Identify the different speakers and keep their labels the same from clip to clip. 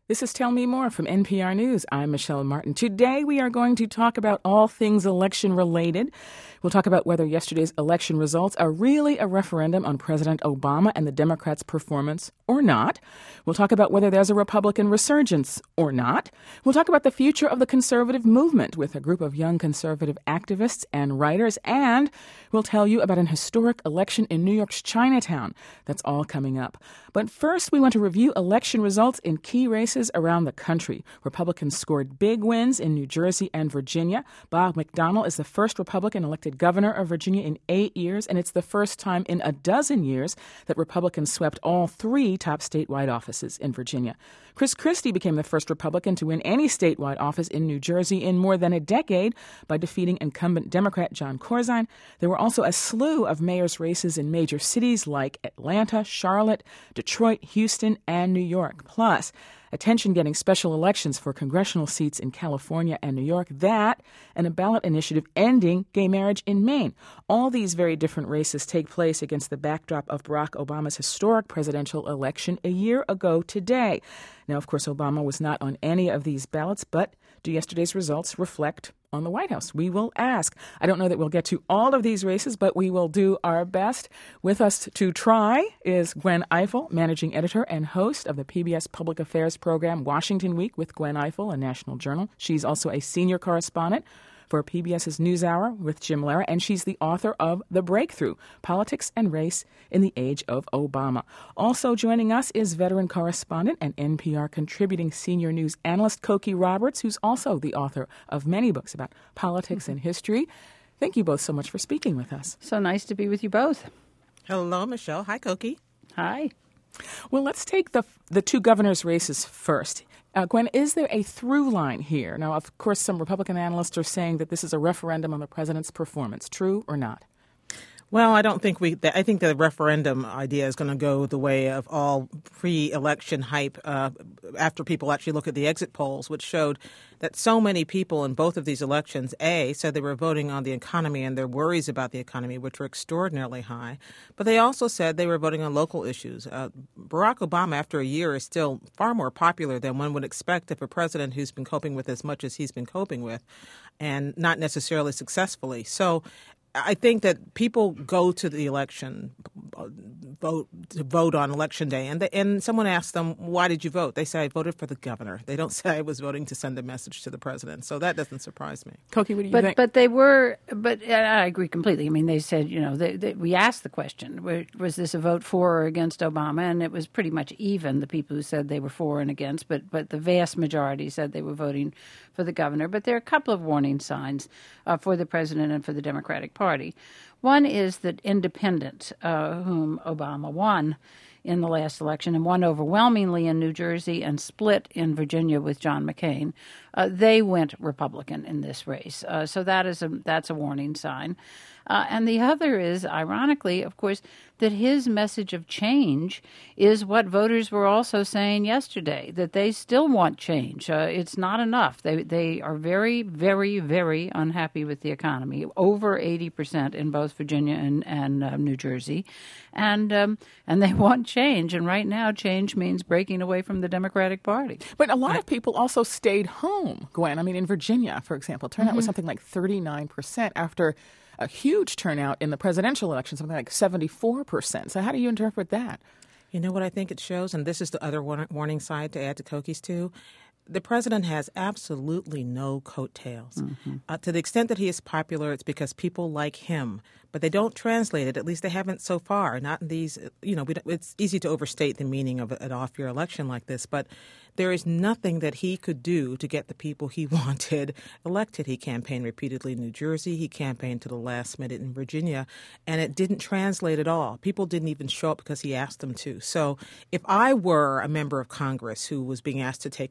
Speaker 1: This is Tell Me More from NPR News. I'm Michelle Martin. Today we are going to talk about all things election related. We'll talk about whether yesterday's election results are really a referendum on President Obama and the Democrats' performance or not. We'll talk about whether there's a Republican resurgence or not. We'll talk about the future of the conservative movement with a group of young conservative activists and writers. And we'll tell you about an historic election in New York's Chinatown. That's all coming up. But first, we want to review election results in key races around the country. Republicans scored big wins in New Jersey and Virginia. Bob McDonnell is the first Republican elected governor of Virginia in 8 years, and it's the first time in a dozen years that Republicans swept all three top statewide offices in Virginia. Chris Christie became the first Republican to win any statewide office in New Jersey in more than a decade by defeating incumbent Democrat Jon Corzine. There were also a slew of mayor's races in major cities like Atlanta, Charlotte, Detroit, Houston, and New York. Plus, attention getting special elections for congressional seats in California and New York, that, and a ballot initiative ending gay marriage in Maine. All these very different races take place against the backdrop of Barack Obama's historic presidential election a year ago today. Now, of course, Obama was not on any of these ballots, but do yesterday's results reflect on the White House? We will ask. I don't know that we'll get to all of these races, but we will do our best. With us to try is Gwen Ifill, managing editor and host of the PBS Public Affairs program Washington Week with Gwen Ifill, a national journal. She's also a senior correspondent for PBS's NewsHour with Jim Lehrer, and she's the author of The Breakthrough, Politics and Race in the Age of Obama. Also joining us is veteran correspondent and NPR contributing senior news analyst Cokie Roberts, who's also the author of many books about politics and history. Thank you both so much for speaking with us.
Speaker 2: So nice to be with you both.
Speaker 3: Hello, Michelle. Hi, Cokie.
Speaker 2: Hi.
Speaker 1: Well, let's take the two governors' races first. Gwen, is there a through line here? Now, of course, some Republican analysts are saying that this is a referendum on the president's performance. True or not?
Speaker 3: Well, I don't think I think the referendum idea is going to go the way of all pre-election hype after people actually look at the exit polls, which showed that so many people in both of these elections, said they were voting on the economy and their worries about the economy, which were extraordinarily high. But they also said they were voting on local issues. Barack Obama, after a year, is still far more popular than one would expect of a president who's been coping with as much as he's been coping with, and not necessarily successfully. So I think that people go to the election, vote on Election Day, and someone asks them, why did you vote? They say, I voted for the governor. They don't say I was voting to send a message to the president. So that doesn't surprise me.
Speaker 1: Cokie, what do you think?
Speaker 2: But I agree completely. I mean, they said, we asked the question, was this a vote for or against Obama? And it was pretty much even, the people who said they were for and against, but the vast majority said they were voting for the governor. But there are a couple of warning signs for the president and for the Democratic Party. One is that independents, whom Obama won in the last election and won overwhelmingly in New Jersey and split in Virginia with John McCain, they went Republican in this race. So that's a warning sign. And the other is, ironically, of course, that his message of change is what voters were also saying yesterday, that they still want change. It's not enough. They are very, very, very unhappy with the economy, over 80% in both Virginia and New Jersey. And they want change. And right now, change means breaking away from the Democratic Party.
Speaker 1: But a lot of people also stayed home, Gwen. I mean, in Virginia, for example, turnout was something like 39% after a huge turnout in the presidential election, something like 74%. So how do you interpret that?
Speaker 3: You know what I think it shows, and this is the other warning side to add to Cokie's too. The president has absolutely no coattails. To the extent that he is popular, it's because people like him. But they don't translate it. At least they haven't so far. Not in these, it's easy to overstate the meaning of an off-year election like this. But there is nothing that he could do to get the people he wanted elected. He campaigned repeatedly in New Jersey. He campaigned to the last minute in Virginia. And it didn't translate at all. People didn't even show up because he asked them to. So if I were a member of Congress who was being asked to take a tough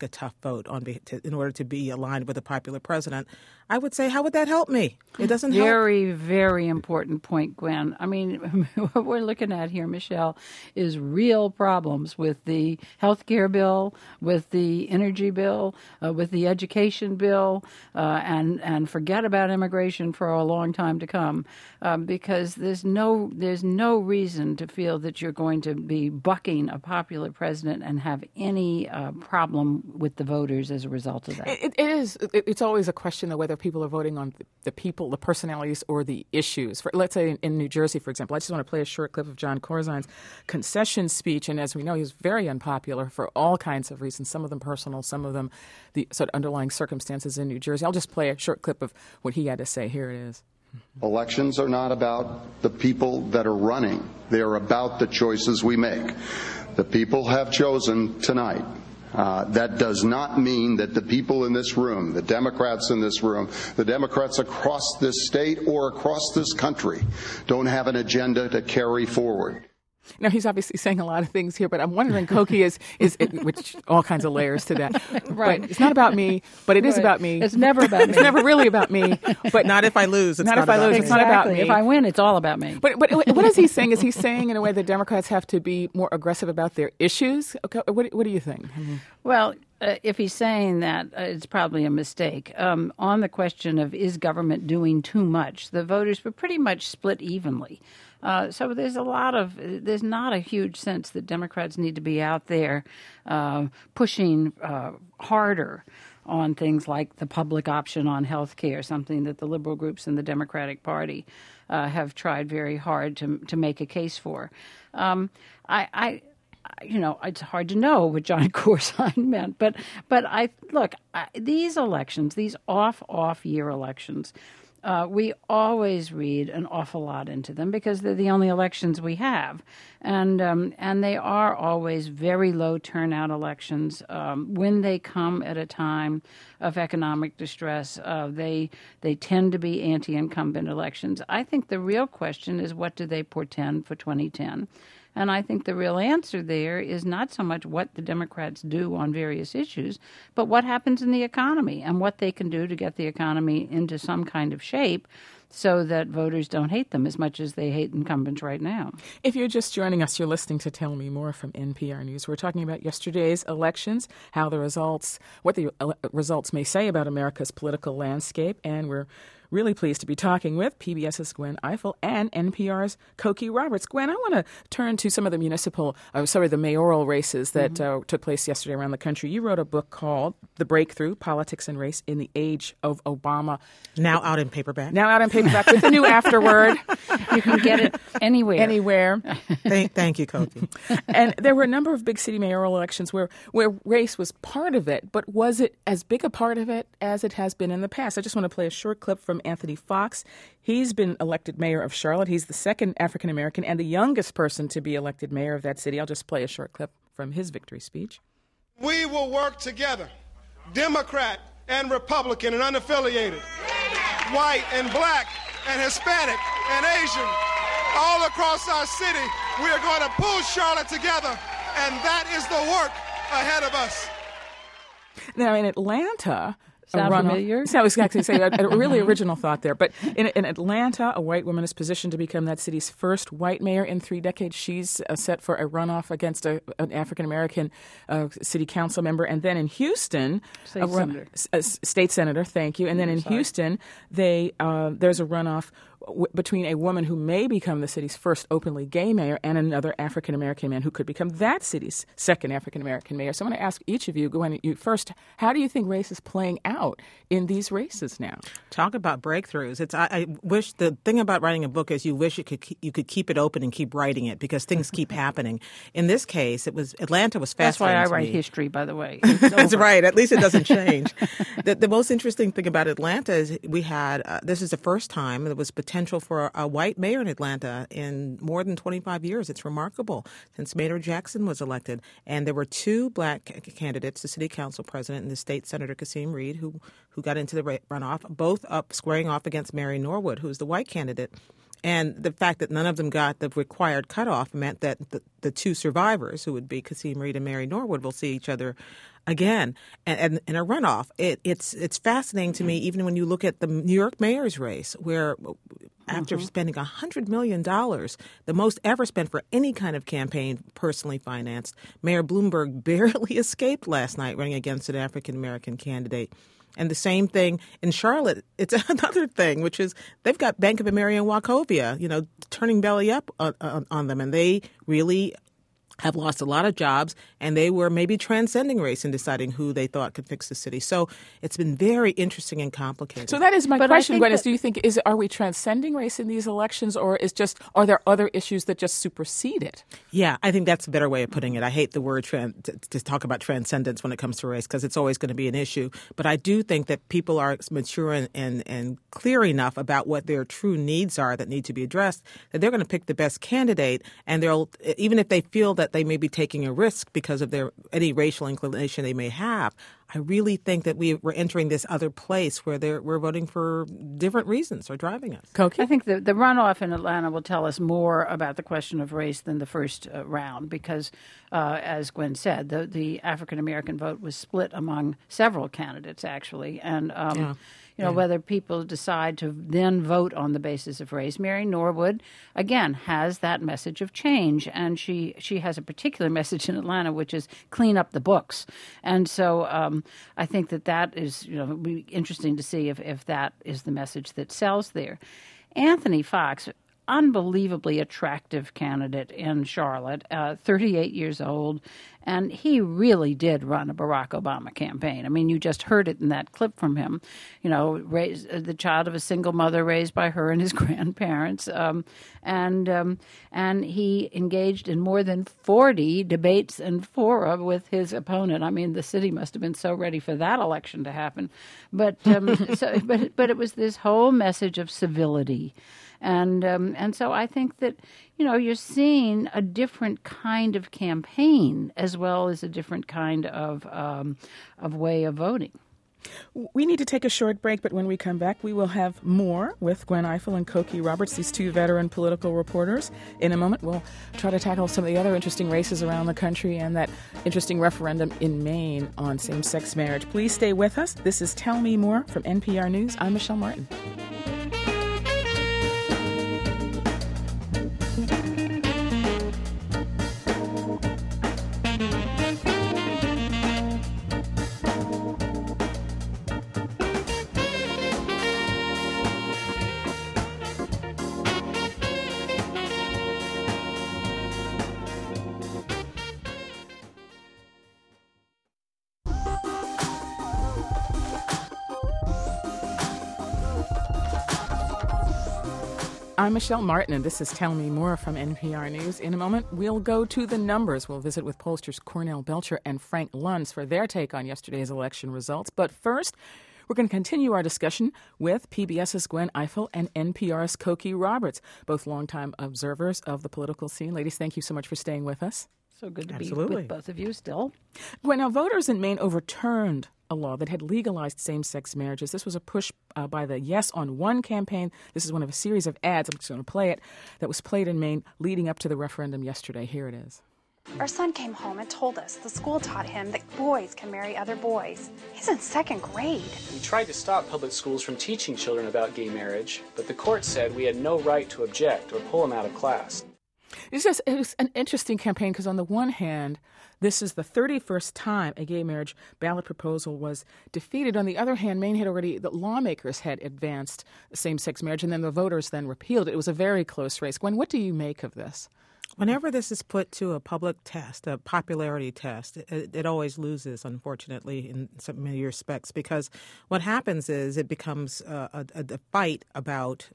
Speaker 3: vote in order to be aligned with a popular president, I would say, how would that help me? It doesn't help.
Speaker 2: Very, very important point, Gwen. I mean, what we're looking at here, Michelle, is real problems with the health care bill, with the energy bill, with the education bill, and forget about immigration for a long time to come, because there's no reason to feel that you're going to be bucking a popular president and have any problem with the voters as a result of that.
Speaker 1: It's always a question of whether people are voting on the people, the personalities, or the issues. Let's say in New Jersey, for example, I just want to play a short clip of John Corzine's concession speech. And as we know, he was very unpopular for all kinds of reasons, some of them personal, some of them the sort of underlying circumstances in New Jersey. I'll just play a short clip of what he had to say. Here it is.
Speaker 4: Elections are not about the people that are running. They are about the choices we make. The people have chosen tonight. That does not mean that the people in this room, the Democrats in this room, the Democrats across this state or across this country don't have an agenda to carry forward.
Speaker 1: Now, he's obviously saying a lot of things here, but I'm wondering, Cokie, is which all kinds of layers to that.
Speaker 2: Right.
Speaker 1: But it's not about me, but it is about me.
Speaker 2: It's never about me.
Speaker 1: It's never really about me. But
Speaker 3: not if I lose. It's
Speaker 1: not if I lose. It's not about me.
Speaker 2: If I win, it's all about me.
Speaker 1: But what is he saying? Is he saying in a way that Democrats have to be more aggressive about their issues? Okay, what do you think?
Speaker 2: Well, if he's saying that, it's probably a mistake. On the question of is government doing too much, the voters were pretty much split evenly. So there's not a huge sense that Democrats need to be out there pushing harder on things like the public option on health care, something that the liberal groups in the Democratic Party have tried very hard to make a case for. It's hard to know what John Corzine meant, but these elections, these off-year elections, we always read an awful lot into them because they're the only elections we have, and they are always very low turnout elections. When they come at a time of economic distress, they tend to be anti-incumbent elections. I think the real question is, what do they portend for 2010? And I think the real answer there is not so much what the Democrats do on various issues, but what happens in the economy and what they can do to get the economy into some kind of shape so that voters don't hate them as much as they hate incumbents right now.
Speaker 1: If you're just joining us, you're listening to Tell Me More from NPR News. We're talking about yesterday's elections, what the results may say about America's political landscape, and we're really pleased to be talking with PBS's Gwen Ifill and NPR's Cokie Roberts. Gwen, I want to turn to some of the mayoral races that took place yesterday around the country. You wrote a book called The Breakthrough, Politics and Race in the Age of Obama.
Speaker 3: Now out in paperback.
Speaker 1: With a new afterword.
Speaker 2: You can get it anywhere.
Speaker 3: Thank you, Cokie.
Speaker 1: And there were a number of big city mayoral elections where race was part of it, but was it as big a part of it as it has been in the past? I just want to play a short clip from Anthony Fox. He's been elected mayor of Charlotte. He's the second African American and the youngest person to be elected mayor of that city. I'll just play a short clip from his victory speech.
Speaker 5: We will work together, Democrat and Republican and unaffiliated, white and black and Hispanic and Asian, all across our city. We are going to pull Charlotte together, and that is the work ahead of us.
Speaker 1: Now, in Atlanta,
Speaker 2: Sound familiar?
Speaker 1: I was going to say a really original thought there. But in Atlanta, a white woman is positioned to become that city's first white mayor in 3 decades. She's set for a runoff against an African-American city council member. And then in Houston, state senator, thank you. And then in Houston, there's a runoff between a woman who may become the city's first openly gay mayor and another African-American man who could become that city's second African-American mayor. So I want to ask each of you, Gwen, first, how do you think race is playing out in these races now?
Speaker 3: Talk about breakthroughs. I wish the thing about writing a book is you wish you could keep it open and keep writing it because things keep happening. In this case, Atlanta was
Speaker 2: fast. That's why I write history, by the way. That's
Speaker 3: right. At least it doesn't change. The most interesting thing about Atlanta is we had this is the first time there was potential for a white mayor in Atlanta in more than 25 years. It's remarkable since Maynard Jackson was elected. And there were 2 black candidates, the city council president and the state senator Kasim Reed, who got into the runoff, both up squaring off against Mary Norwood, who's the white candidate. And the fact that none of them got the required cutoff meant that the two survivors, who would be Kasim Reed and Mary Norwood, will see each other again and in a runoff. It's fascinating to me, even when you look at the New York mayor's race, where after spending $100 million, the most ever spent for any kind of campaign personally financed, Mayor Bloomberg barely escaped last night running against an African-American candidate. And the same thing in Charlotte. It's another thing, which is they've got Bank of America and Wachovia, turning belly up on them. And they really have lost a lot of jobs, and they were maybe transcending race in deciding who they thought could fix the city. So it's been very interesting and complicated.
Speaker 1: So that is my question, Gwen, do you think, are we transcending race in these elections, or are there other issues that just supersede it?
Speaker 3: Yeah, I think that's a better way of putting it. I hate the word to talk about transcendence when it comes to race, because it's always going to be an issue. But I do think that people are mature and clear enough about what their true needs are that need to be addressed, that they're going to pick the best candidate, and they'll, even if they feel that they may be taking a risk because of any racial inclination they may have. I really think that we're entering this other place where we're voting for different reasons or driving us.
Speaker 1: Cokie?
Speaker 2: I think the runoff in Atlanta will tell us more about the question of race than the first round because, as Gwen said, the African-American vote was split among several candidates, actually. And, whether people decide to then vote on the basis of race. Mary Norwood, again, has that message of change. And she has a particular message in Atlanta, which is clean up the books. And so I think that is, it'll be interesting to see if that is the message that sells there. Anthony Fox, unbelievably attractive candidate in Charlotte, 38 years old, and he really did run a Barack Obama campaign. I mean, you just heard it in that clip from him, raised the child of a single mother raised by her and his grandparents, and he engaged in more than 40 debates and fora with his opponent. I mean, the city must have been so ready for that election to happen, but but it was this whole message of civility. And so I think that, you're seeing a different kind of campaign as well as a different kind of way of voting.
Speaker 1: We need to take a short break, but when we come back, we will have more with Gwen Ifill and Cokie Roberts, these two veteran political reporters. In a moment, we'll try to tackle some of the other interesting races around the country and that interesting referendum in Maine on same-sex marriage. Please stay with us. This is Tell Me More from NPR News. I'm Michelle Martin. I'm Michelle Martin, and this is Tell Me More from NPR News. In a moment, we'll go to the numbers. We'll visit with pollsters Cornell Belcher and Frank Luntz for their take on yesterday's election results. But first, we're going to continue our discussion with PBS's Gwen Ifill and NPR's Cokie Roberts, both longtime observers of the political scene. Ladies, thank you so much for staying with us.
Speaker 2: So good to be with both of you still.
Speaker 1: Gwen, now voters in Maine overturned a law that had legalized same-sex marriages. This was a push by the Yes on One campaign. This is one of a series of ads, I'm just going to play it, that was played in Maine leading up to the referendum yesterday. Here it is.
Speaker 6: Our son came home and told us the school taught him that boys can marry other boys. He's in second grade.
Speaker 7: We tried to stop public schools from teaching children about gay marriage, but the court said we had no right to object or pull them out of class.
Speaker 1: It was an interesting campaign because on the one hand, this is the 31st time a gay marriage ballot proposal was defeated. On the other hand, Maine the lawmakers had advanced same-sex marriage, and then the voters then repealed it. It was a very close race. Gwen, what do you make of this?
Speaker 3: Whenever this is put to a public test, a popularity test, it always loses, unfortunately, in so many respects, because what happens is it becomes a fight about,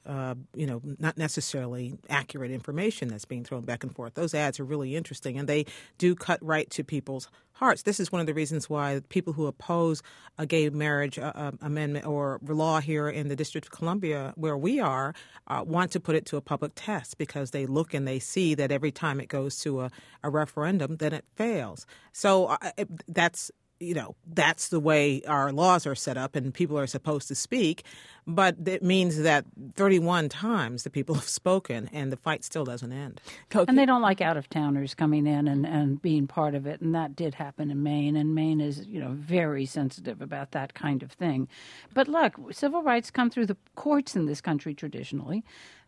Speaker 3: not necessarily accurate information that's being thrown back and forth. Those ads are really interesting, and they do cut right to people's hearts. This is one of the reasons why people who oppose a gay marriage amendment or law here in the District of Columbia, where we are, want to put it to a public test because they look and they see that every time it goes to a referendum, then it fails. So that's the way our laws are set up and people are supposed to speak. But it means that 31 times the people have spoken, and the fight still doesn't end.
Speaker 2: And they don't like out-of-towners coming in and being part of it, and that did happen in Maine, and Maine is, very sensitive about that kind of thing. But look, civil rights come through the courts in this country traditionally,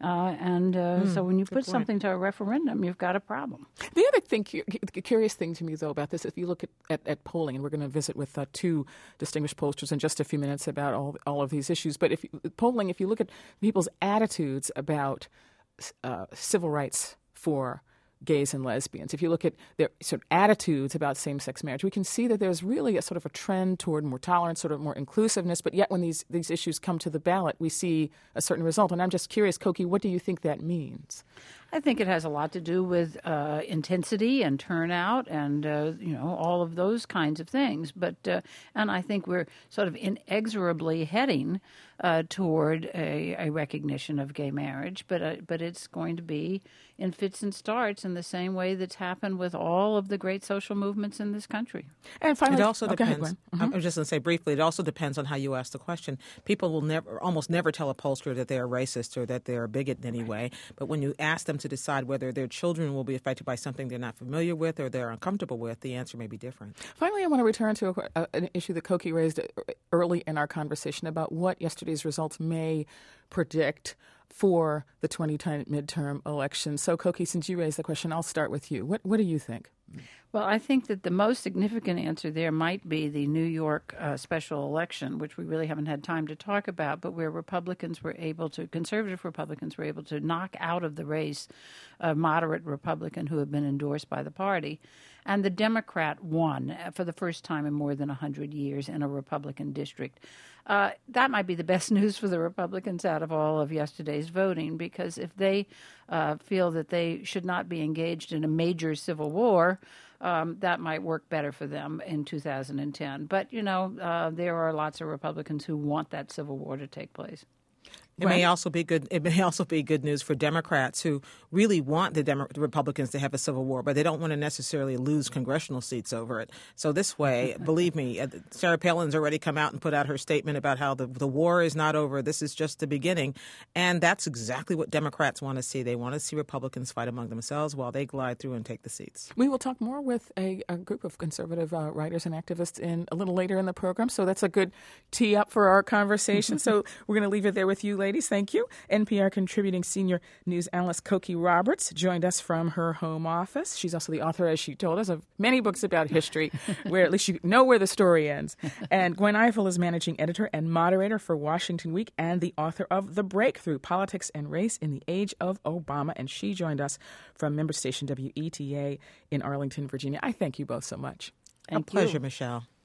Speaker 2: so when you put something to a referendum, you've got a problem.
Speaker 1: The other thing, curious thing to me, though, about this, if you look at polling, and we're going to visit with two distinguished pollsters in just a few minutes about all of these issues, but if you look at people's attitudes about civil rights for gays and lesbians, if you look at their sort of attitudes about same-sex marriage, we can see that there's really a sort of a trend toward more tolerance, sort of more inclusiveness, but yet when these issues come to the ballot, we see a certain result. And I'm just curious, Cokie, what do you think that means?
Speaker 2: I think it has a lot to do with intensity and turnout and, all of those kinds of things. But and I think we're sort of inexorably heading toward a recognition of gay marriage. But it's going to be in fits and starts in the same way that's happened with all of the great social movements in this country.
Speaker 1: And finally,
Speaker 3: it also depends.
Speaker 1: Mm-hmm.
Speaker 3: I was just going to say briefly, it also depends on how you ask the question. People will almost never tell a pollster that they are racist or that they are a bigot in any way. But when you ask them to decide whether their children will be affected by something they're not familiar with or they're uncomfortable with, the answer may be different.
Speaker 1: Finally, I want to return to an issue that Cokie raised early in our conversation about what yesterday's results may predict for the 2010 midterm election. So, Cokie, since you raised the question, I'll start with you. What do you think?
Speaker 2: Well, I think that the most significant answer there might be the New York special election, which we really haven't had time to talk about, but where conservative Republicans were able to knock out of the race a moderate Republican who had been endorsed by the party. And the Democrat won for the first time in more than 100 years in a Republican district. That might be the best news for the Republicans out of all of yesterday's voting, because if they feel that they should not be engaged in a major civil war, that might work better for them in 2010. But, there are lots of Republicans who want that civil war to take place.
Speaker 3: It may also be good. It may also be good news for Democrats who really want the Republicans to have a civil war, but they don't want to necessarily lose congressional seats over it. So this way, believe me, Sarah Palin's already come out and put out her statement about how the war is not over. This is just the beginning, and that's exactly what Democrats want to see. They want to see Republicans fight among themselves while they glide through and take the seats.
Speaker 1: We will talk more with a group of conservative writers and activists a little later in the program. So that's a good tee up for our conversation. So we're going to leave it there with you, ladies. Thank you. NPR contributing senior news analyst Cokie Roberts joined us from her home office. She's also the author, as she told us, of many books about history, where at least you know where the story ends. And Gwen Ifill is managing editor and moderator for Washington Week and the author of The Breakthrough, Politics and Race in the Age of Obama. And she joined us from member station WETA in Arlington, Virginia. I thank you both so much.
Speaker 3: A pleasure, Michelle.